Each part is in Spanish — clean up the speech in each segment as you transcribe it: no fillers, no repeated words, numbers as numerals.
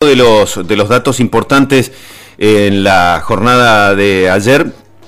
de los datos importantes en la jornada de ayer,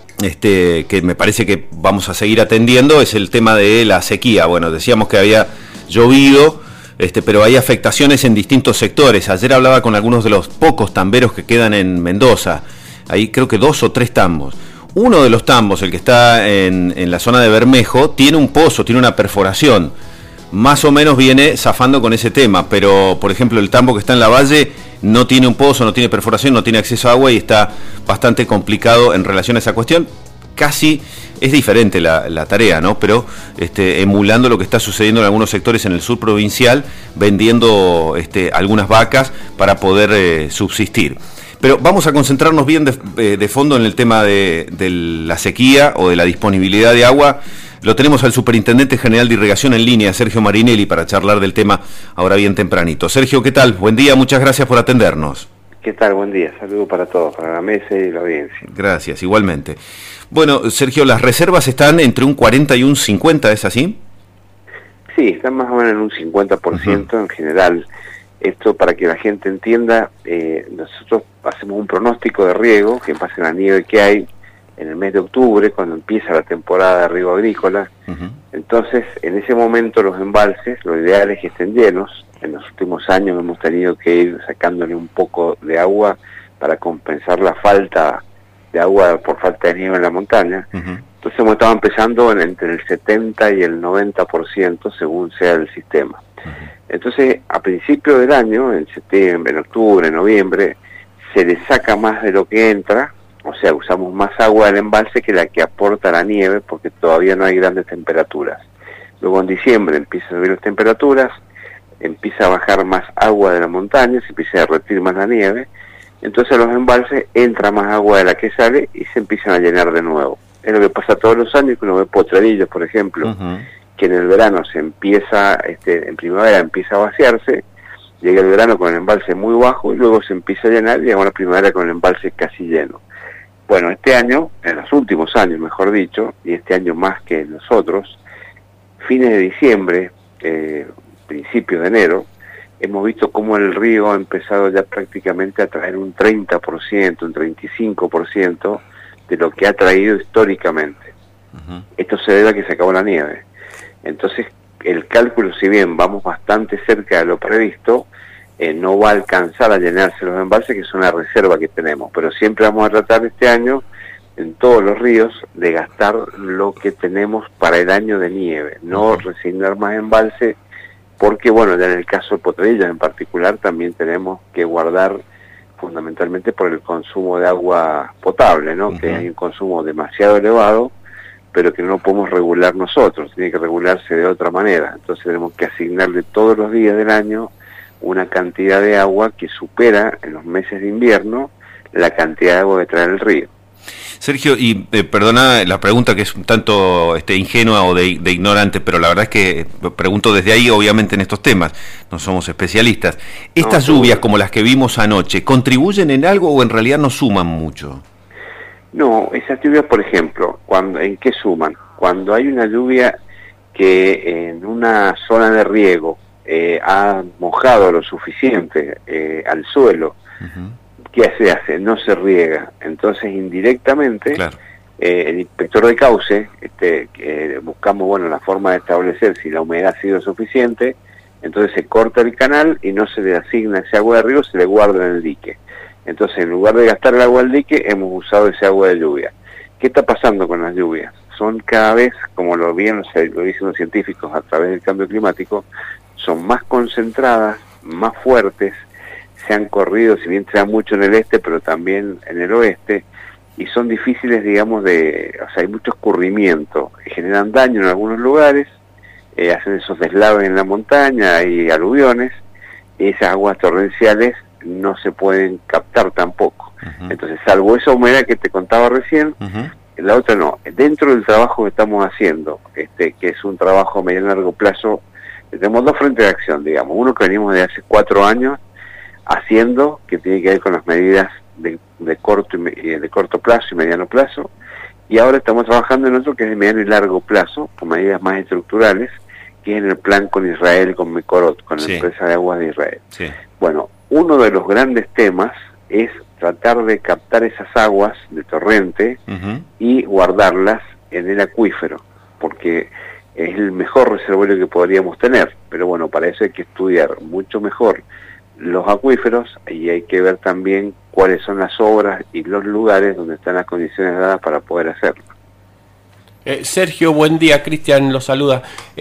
que me parece que vamos a seguir atendiendo, es el tema de la sequía. Bueno, decíamos que había llovido, pero hay afectaciones en distintos sectores. Ayer hablaba con algunos de los pocos tamberos que quedan en Mendoza. Hay creo que 2 o 3 tambos. Uno de los tambos, el que está en la zona de Bermejo, tiene un pozo, tiene una perforación. Más o menos viene zafando con ese tema, pero por ejemplo el tambo que está en la Valle no tiene un pozo, no tiene perforación, no tiene acceso a agua y está bastante complicado en relación a esa cuestión. Casi es diferente la tarea, ¿no? Pero emulando lo que está sucediendo en algunos sectores en el sur provincial, vendiendo algunas vacas para poder subsistir. Pero vamos a concentrarnos bien de fondo en el tema de la sequía o de la disponibilidad de agua. Lo tenemos al Superintendente General de Irrigación en línea, Sergio Marinelli, para charlar del tema ahora bien tempranito. Sergio, ¿qué tal? Buen día, muchas gracias por atendernos. ¿Qué tal? Buen día, saludo para todos, para la mesa y la audiencia. Gracias, igualmente. Bueno, Sergio, las reservas están entre un 40 y un 50, ¿es así? Sí, están más o menos en un 50% en general. Esto para que la gente entienda, nosotros hacemos un pronóstico de riego, que en base a la nieve que hay, en el mes de octubre, cuando empieza la temporada de riego agrícola. Entonces, en ese momento los embalses, lo ideal es que estén llenos. En los últimos años hemos tenido que ir sacándole un poco de agua para compensar la falta de agua por falta de nieve en la montaña. Entonces hemos estado empezando entre el 70 y el 90% según sea el sistema. Entonces, a principio del año, en septiembre, en octubre, en noviembre, se le saca más de lo que entra. O sea, usamos más agua del embalse que la que aporta la nieve porque todavía no hay grandes temperaturas. Luego en diciembre empiezan a subir las temperaturas, empieza a bajar más agua de la montaña, se empieza a derretir más la nieve, entonces a los embalses entra más agua de la que sale y se empiezan a llenar de nuevo. Es lo que pasa todos los años, que uno ve potrerillos, por ejemplo, que en el verano se empieza, en primavera empieza a vaciarse, llega el verano con el embalse muy bajo y luego se empieza a llenar y llega la primavera con el embalse casi lleno. Bueno, este año, en los últimos años mejor dicho, y este año más que nosotros, fines de diciembre, principios de enero, hemos visto cómo el río ha empezado ya prácticamente a traer un 30%, un 35% de lo que ha traído históricamente. Esto se debe a que se acabó la nieve. Entonces, el cálculo, si bien vamos bastante cerca de lo previsto, no va a alcanzar a llenarse los embalses, que es una reserva que tenemos, pero siempre vamos a tratar este año, en todos los ríos, de gastar lo que tenemos para el año de nieve, no resignar más embalse, porque bueno, ya en el caso de Potrerillas en particular, también tenemos que guardar fundamentalmente por el consumo de agua potable, ¿no? Que hay un consumo demasiado elevado, pero que no podemos regular nosotros, tiene que regularse de otra manera, entonces tenemos que asignarle todos los días del año una cantidad de agua que supera en los meses de invierno la cantidad de agua que trae el río. Sergio, y perdona la pregunta que es un tanto ingenua o de ignorante, pero la verdad es que pregunto desde ahí, obviamente en estos temas, no somos especialistas. ¿Estas lluvias como las que vimos anoche, contribuyen en algo o en realidad no suman mucho? No, esas lluvias, por ejemplo, ¿en qué suman? Cuando hay una lluvia que en una zona de riego ha mojado lo suficiente al suelo, ¿qué se hace? No se riega. Entonces, indirectamente, el inspector de cauce, buscamos la forma de establecer si la humedad ha sido suficiente, entonces se corta el canal y no se le asigna ese agua de riego, se le guarda en el dique. Entonces, en lugar de gastar el agua del dique, hemos usado ese agua de lluvia. ¿Qué está pasando con las lluvias? Son cada vez, como lo dicen los científicos a través del cambio climático, son más concentradas, más fuertes, se han corrido, si bien se da mucho en el este, pero también en el oeste, y son difíciles, digamos, hay mucho escurrimiento, generan daño en algunos lugares, hacen esos deslaves en la montaña, hay aluviones, y esas aguas torrenciales no se pueden captar tampoco. Entonces, salvo esa humedad que te contaba recién, la otra no. Dentro del trabajo que estamos haciendo, que es un trabajo a medio y largo plazo, tenemos dos frentes de acción, digamos. Uno que venimos de hace 4 años haciendo, que tiene que ver con las medidas de corto plazo y mediano plazo, y ahora estamos trabajando en otro que es de mediano y largo plazo, con medidas más estructurales, que es en el plan con Israel, con Mekorot, con la empresa de aguas de Israel. Bueno, uno de los grandes temas es tratar de captar esas aguas de torrente y guardarlas en el acuífero, porque es el mejor reservorio que podríamos tener, pero bueno, para eso hay que estudiar mucho mejor los acuíferos y hay que ver también cuáles son las obras y los lugares donde están las condiciones dadas para poder hacerlo. Sergio, buen día. Cristian lo saluda.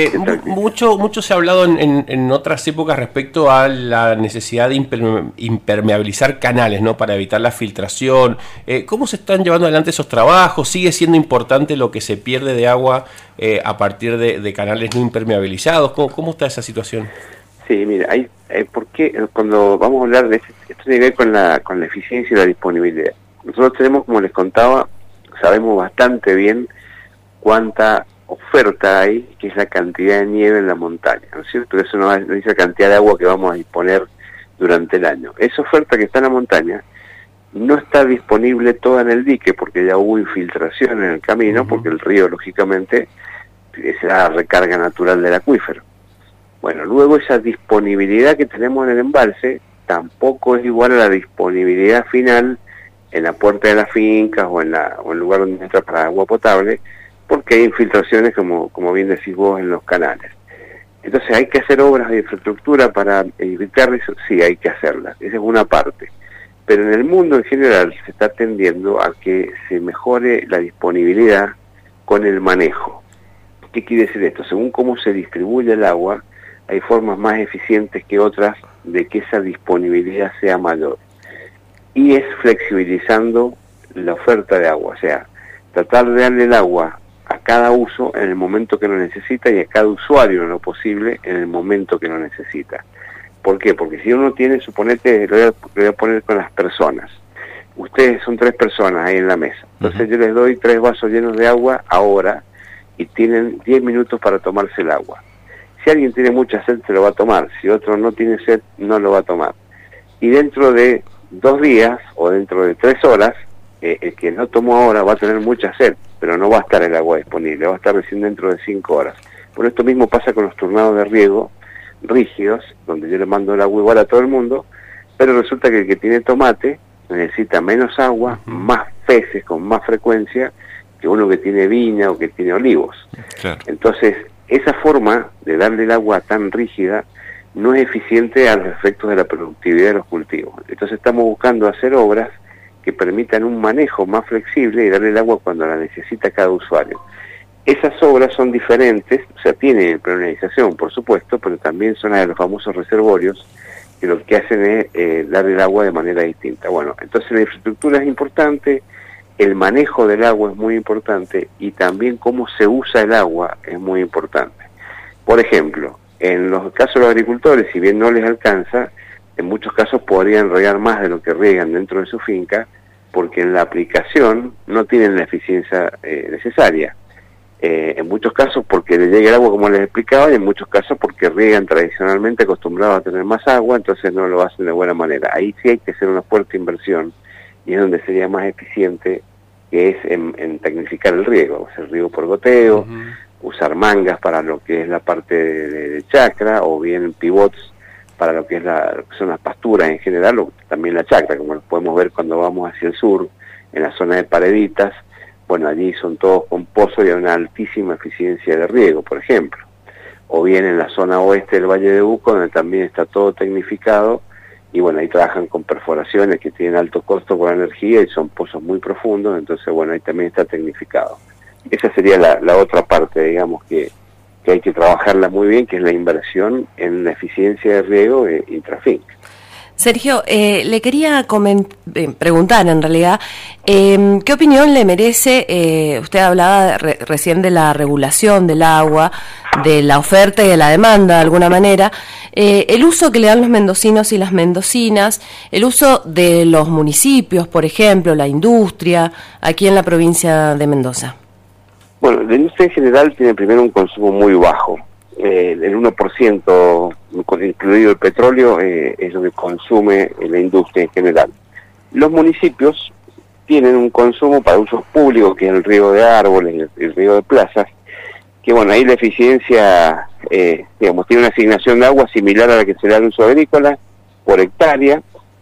Mucho se ha hablado en otras épocas respecto a la necesidad de impermeabilizar canales, ¿no? Para evitar la filtración. ¿Cómo se están llevando adelante esos trabajos? ¿Sigue siendo importante lo que se pierde de agua a partir de canales no impermeabilizados? ¿Cómo está esa situación? Sí, mira, porque cuando vamos a hablar de esto tiene que ver con la eficiencia y la disponibilidad. Nosotros tenemos, como les contaba, sabemos bastante bien cuánta oferta hay, que es la cantidad de nieve en la montaña, ¿no es cierto? Eso no dice la cantidad de agua que vamos a disponer durante el año. Esa oferta que está en la montaña no está disponible toda en el dique, porque ya hubo infiltración en el camino, porque el río, lógicamente, es la recarga natural del acuífero. Bueno, luego esa disponibilidad que tenemos en el embalse tampoco es igual a la disponibilidad final en la puerta de las fincas o en el lugar donde entra para agua potable, porque hay infiltraciones, como bien decís vos, en los canales. Entonces, ¿hay que hacer obras de infraestructura para evitar eso? Sí, hay que hacerlas. Esa es una parte. Pero en el mundo en general se está tendiendo a que se mejore la disponibilidad con el manejo. ¿Qué quiere decir esto? Según cómo se distribuye el agua, hay formas más eficientes que otras de que esa disponibilidad sea mayor. Y es flexibilizando la oferta de agua, o sea, tratar de darle el agua a cada uso en el momento que lo necesita y a cada usuario en lo posible en el momento que lo necesita. ¿Por qué? Porque si uno tiene, suponete, lo voy a poner con las personas. Ustedes son 3 personas ahí en la mesa. Entonces yo les doy 3 vasos llenos de agua ahora y tienen 10 minutos para tomarse el agua. Si alguien tiene mucha sed, se lo va a tomar. Si otro no tiene sed, no lo va a tomar. Y dentro de 2 días o dentro de 3 horas, el que no tomó ahora va a tener mucha sed, pero no va a estar el agua disponible, va a estar recién dentro de 5 horas. Por esto mismo pasa con los turnados de riego rígidos, donde yo le mando el agua igual a todo el mundo, pero resulta que el que tiene tomate necesita menos agua, más peces con más frecuencia que uno que tiene viña o que tiene olivos. Claro. Entonces, esa forma de darle el agua tan rígida no es eficiente a los efectos de la productividad de los cultivos. Entonces estamos buscando hacer obras que permitan un manejo más flexible y darle el agua cuando la necesita cada usuario. Esas obras son diferentes, o sea, tienen impermeabilización, por supuesto, pero también son las de los famosos reservorios, que lo que hacen es darle el agua de manera distinta. Bueno, entonces la infraestructura es importante, el manejo del agua es muy importante y también cómo se usa el agua es muy importante. Por ejemplo, en los casos de los agricultores, si bien no les alcanza, en muchos casos podrían regar más de lo que riegan dentro de su finca, porque en la aplicación no tienen la eficiencia necesaria. En muchos casos porque le llega el agua, como les explicaba, y en muchos casos porque riegan tradicionalmente acostumbrados a tener más agua, entonces no lo hacen de buena manera. Ahí sí hay que hacer una fuerte inversión, y es donde sería más eficiente, que es en tecnificar el riego, hacer riego por goteo, usar mangas para lo que es la parte de chacra, o bien pivots para lo que son las pasturas en general, o también la chacra, como lo podemos ver cuando vamos hacia el sur, en la zona de Pareditas. Bueno, allí son todos con pozos y hay una altísima eficiencia de riego, por ejemplo. O bien en la zona oeste del Valle de Uco, donde también está todo tecnificado, y bueno, ahí trabajan con perforaciones que tienen alto costo por energía y son pozos muy profundos, entonces bueno, ahí también está tecnificado. Esa sería la otra parte, digamos, que hay que trabajarla muy bien, que es la inversión en la eficiencia de riego intrafinca. Sergio, le quería preguntar en realidad, ¿qué opinión le merece? Usted hablaba recién de la regulación del agua, de la oferta y de la demanda de alguna manera, el uso que le dan los mendocinos y las mendocinas, el uso de los municipios, por ejemplo, la industria, aquí en la provincia de Mendoza. Bueno, la industria en general tiene primero un consumo muy bajo. El 1%, incluido el petróleo, es lo que consume la industria en general. Los municipios tienen un consumo para usos públicos, que es el riego de árboles, el riego de plazas, que bueno, ahí la eficiencia, tiene una asignación de agua similar a la que se da al uso agrícola, por hectárea,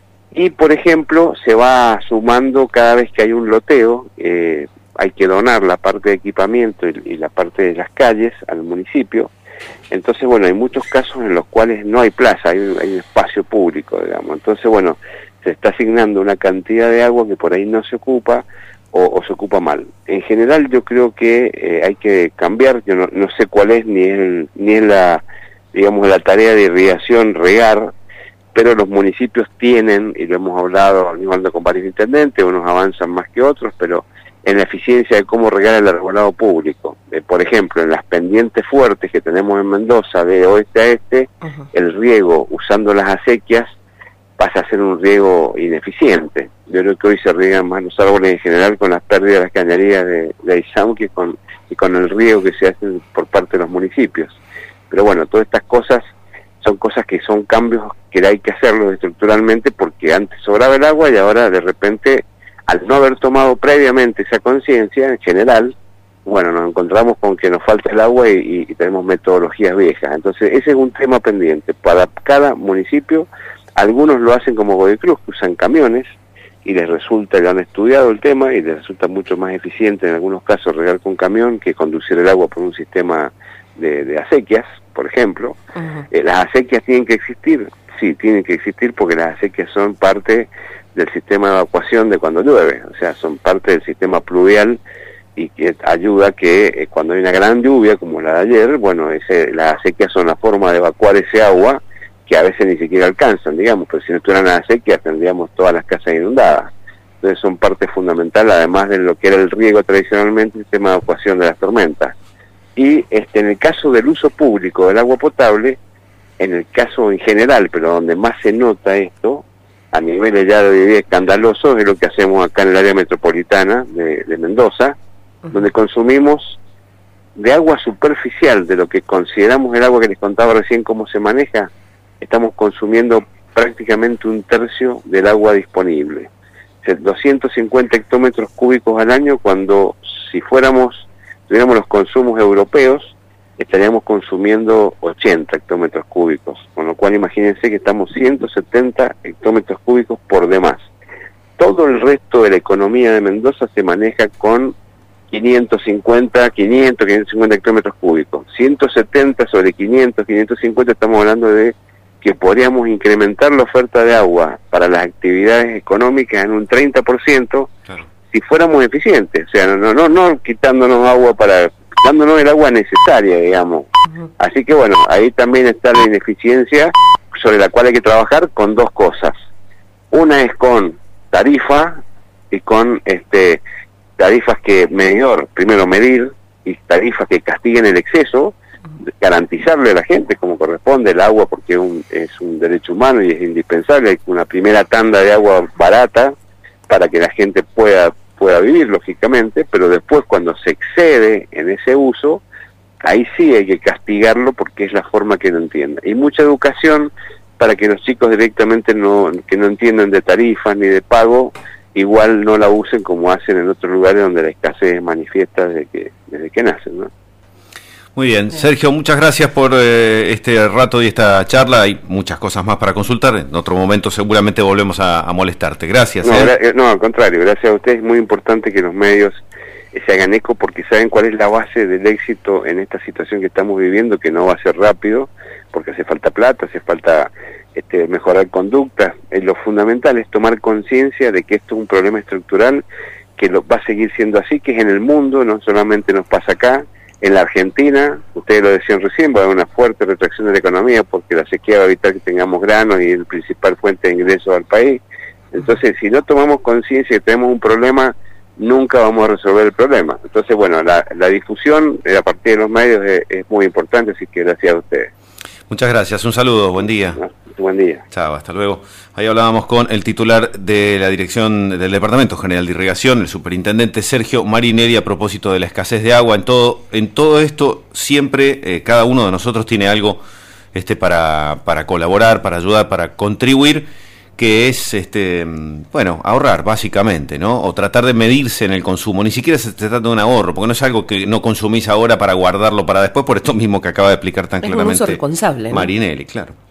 y por ejemplo se va sumando cada vez que hay un loteo, hay que donar la parte de equipamiento y la parte de las calles al municipio. Entonces, bueno, hay muchos casos en los cuales no hay plaza, hay un espacio público, digamos. Entonces, bueno, se está asignando una cantidad de agua que por ahí no se ocupa o se ocupa mal. En general yo creo que hay que cambiar, yo no sé cuál es ni es la, digamos, la tarea de irrigación, regar, pero los municipios tienen, y lo hemos hablado con varios intendentes, unos avanzan más que otros, pero en la eficiencia de cómo regar el arbolado público. Por ejemplo, en las pendientes fuertes que tenemos en Mendoza, de oeste a este, el riego usando las acequias pasa a ser un riego ineficiente. Yo creo que hoy se riegan más los árboles en general con las pérdidas de las cañerías de Aizam que con el riego que se hace por parte de los municipios. Pero bueno, todas estas cosas son cosas que son cambios que hay que hacerlos estructuralmente, porque antes sobraba el agua y ahora de repente, al no haber tomado previamente esa conciencia en general, bueno, nos encontramos con que nos falta el agua y tenemos metodologías viejas. Entonces ese es un tema pendiente para cada municipio. Algunos lo hacen como Godoy Cruz, que usan camiones y les resulta, ya han estudiado el tema y les resulta mucho más eficiente en algunos casos regar con camión que conducir el agua por un sistema de acequias, por ejemplo. ¿Las acequias tienen que existir? Sí, tienen que existir, porque las acequias son parte del sistema de evacuación de cuando llueve, o sea, son parte del sistema pluvial, y que ayuda que cuando hay una gran lluvia como la de ayer, bueno, las acequias son la forma de evacuar ese agua que a veces ni siquiera alcanzan, digamos, pero si no estuvieran las acequias tendríamos todas las casas inundadas. Entonces son parte fundamental, además de lo que era el riego tradicionalmente, el sistema de evacuación de las tormentas. Y en el caso del uso público del agua potable, en el caso en general, pero donde más se nota esto, a niveles ya de escandalosos, es lo que hacemos acá en el área metropolitana de Mendoza, donde consumimos de agua superficial, de lo que consideramos el agua que les contaba recién cómo se maneja, estamos consumiendo prácticamente un tercio del agua disponible. O sea, 250 hectómetros cúbicos al año, cuando si tuviéramos los consumos europeos, estaríamos consumiendo 80 hectómetros cúbicos, con lo cual imagínense que estamos 170 hectómetros cúbicos por demás. Todo el resto de la economía de Mendoza se maneja con 550 hectómetros cúbicos. 170 sobre 550 estamos hablando de que podríamos incrementar la oferta de agua para las actividades económicas en un 30%, claro, si fuéramos eficientes, o sea, no quitándonos agua dándonos el agua necesaria, digamos. Así que bueno, ahí también está la ineficiencia sobre la cual hay que trabajar con dos cosas. Una es con tarifa y con tarifas que primero medir, y tarifas que castiguen el exceso, garantizarle a la gente como corresponde el agua, porque es un derecho humano y es indispensable. Hay una primera tanda de agua barata para que la gente pueda vivir, lógicamente, pero después cuando se excede en ese uso, ahí sí hay que castigarlo, porque es la forma que no entienda. Y mucha educación para que los chicos directamente que no entiendan de tarifas ni de pago, igual no la usen como hacen en otros lugares donde la escasez es manifiesta desde que nacen, ¿no? Muy bien, Sergio, muchas gracias por este rato y esta charla. Hay muchas cosas más para consultar. En otro momento seguramente volvemos a molestarte. Gracias. No, al contrario, gracias a ustedes. Es muy importante que los medios se hagan eco, porque saben cuál es la base del éxito en esta situación que estamos viviendo, que no va a ser rápido, porque hace falta plata, hace falta mejorar conductas. Lo fundamental es tomar conciencia de que esto es un problema estructural, que va a seguir siendo así, que es en el mundo, no solamente nos pasa acá. En la Argentina, ustedes lo decían recién, va a haber una fuerte retracción de la economía, porque la sequía va a evitar que tengamos granos y el principal fuente de ingresos al país. Entonces, si no tomamos conciencia y tenemos un problema, nunca vamos a resolver el problema. Entonces, bueno, la difusión a partir de los medios es muy importante, así que gracias a ustedes. Muchas gracias, un saludo, buen día. Buen día. Chao, hasta luego. Ahí hablábamos con el titular de la dirección del Departamento General de Irrigación, el superintendente Sergio Marinelli, a propósito de la escasez de agua. En todo esto, siempre cada uno de nosotros tiene algo para colaborar, para ayudar, para contribuir, que es ahorrar básicamente, ¿no? O tratar de medirse en el consumo. Ni siquiera se trata de un ahorro, porque no es algo que no consumís ahora para guardarlo para después, por esto mismo que acaba de explicar tan claramente un uso responsable, ¿no? Marinelli, claro.